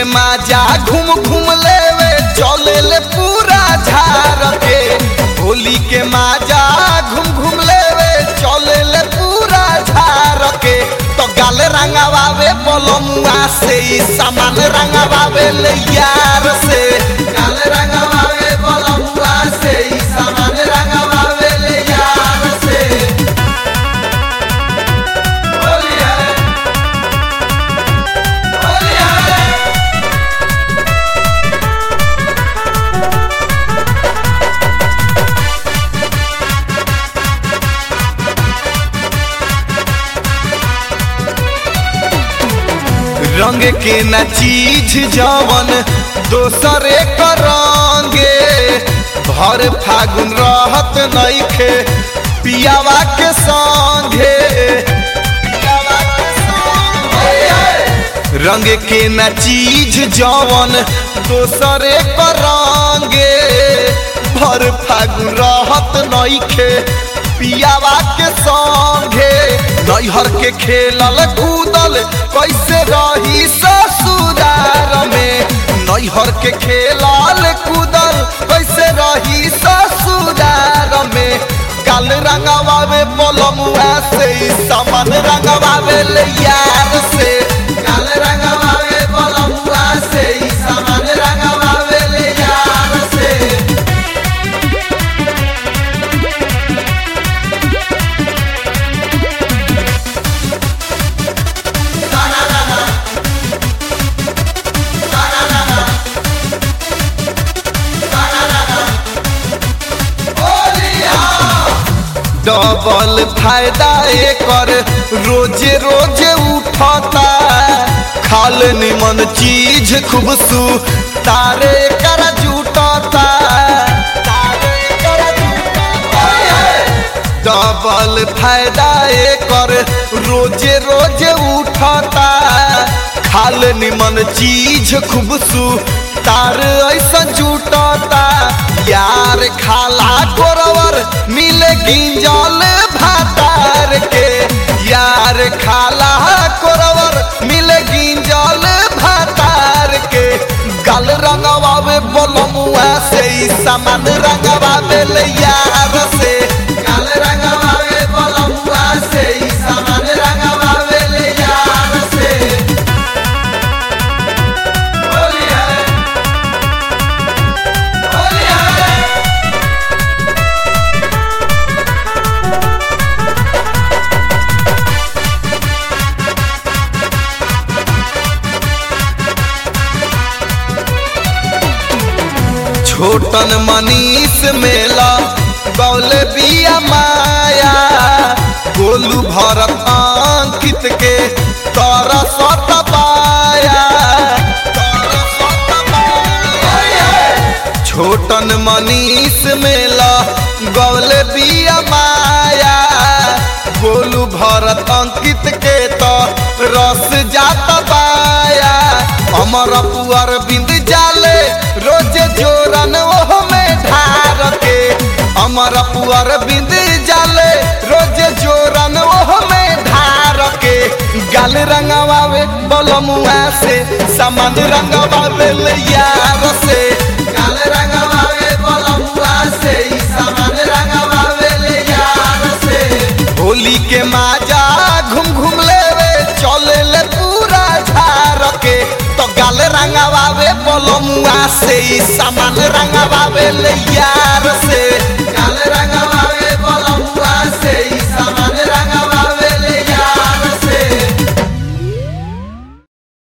माजा घूम घूम लेवे चले ले पूरा झार के। होली के माजा घूम घूम लेवे चले ले पूरा झार के। तो गाल रंगवावे बलमुआ से ई सामान रंगवावे ले यार से। गाल रंगवावे बलमुआ से ई सामान रंगवावे ले यार से। होली है होली है। रंग के न चीज जवन दोसरे करंगे। भर फागुन रहत नइखे पियावा के संगे। रंग के न चीज जवन दोसरे करंगे। भर फागुन रहत नइखे पियावा के संगे। नैहर के खेलल कूदल कैसे रही ससुरार में। नैहर के खेलल कूदल कैसे रही ससुरार में। काल रंगवावे बलमुआ से ई सामान रंगवावे ले यार से। काल रंगवावे बलमुआ से ई सामान रंगवावे ले यार से। डबल फायदा एकर रोजे रोजे उठता। खाल निमन चीज खूबसू तारे कर जुटता। डबल फायदा एकर रोजे रोजे उठता। खाल निमन चीज खूबसू तार ऐसा जुटता। यार खाला गोरवर मिले गिंजल भातार के। यार खाला गोरवर मिले गिंजल भातार के। गाल रंगवावे बलमुआ से ई सामान रंगवावे ले यार से। गाल रंगवावे बलमुआ से ई सामान रंगवावे ले यार से। होली है होली है। छोटन मनीष मेला गौले बिया माया। गोलू भरत अंकित के तारा सत पाया। छोटन मनीष मेला गौले बिया माया। गोलू भरत अंकित के तो रस जात बाया। अमर पुअर बिंद जाले रोज जोरन ओह में ढार के। अमर पुअर बिंद जाले रोज जोरन ओह में ढार के। गाल रंगवावे बलमुआ से सामान रंगवावे ले यार से। गाल रंगवावे बलमुआ से ई सामान रंगवावे ले यार से। होली के माजा घूम घूम लेवे चले ले पूरा झार के। तो गाल रंगवावे बलमुआ से ई सामान रंगवावे ले यार से।